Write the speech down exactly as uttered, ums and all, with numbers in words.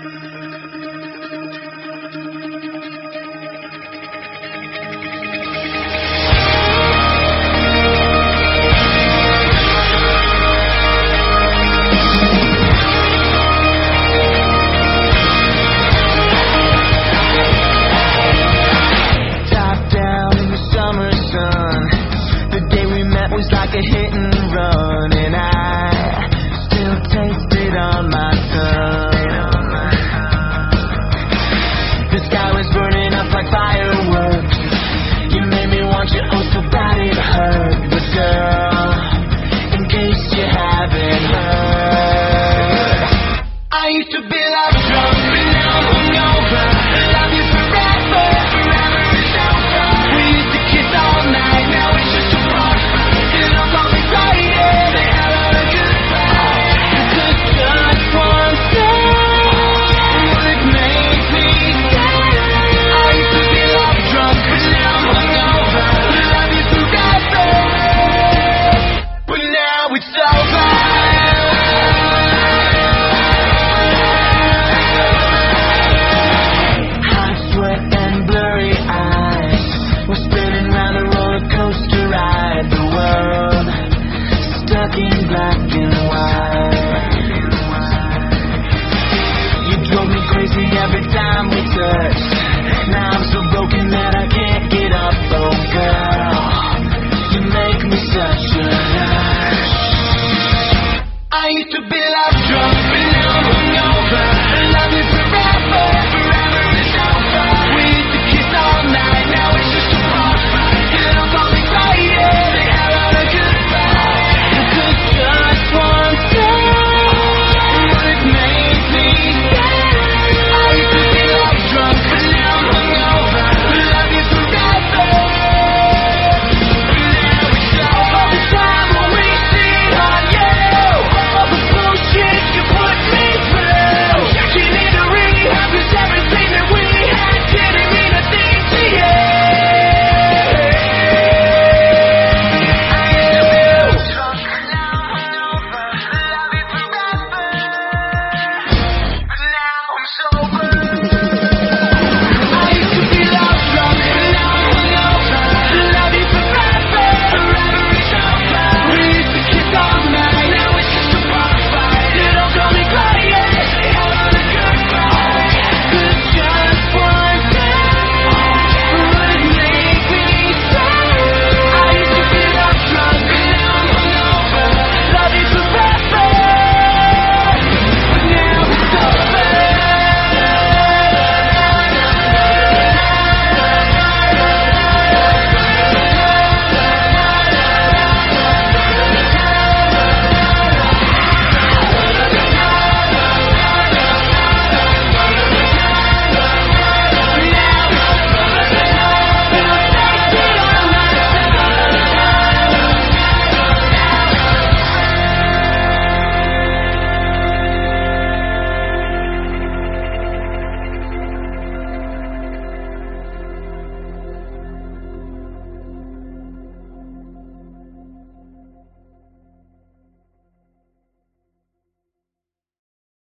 Was like a hit and run, and I still taste it on my tongue. The sky was burning up like fireworks. You made me want you oh so bad it hurt. But girl, in case you haven't heard, I used to be like drunk, but now I'm hungover. Love you forever, forever is over. We used to kiss all night, now it's just a part. Black and white. You drove me crazy every time we touched. Now I'm so broken that I can't get up. Oh girl, you make me such a rush. I used to be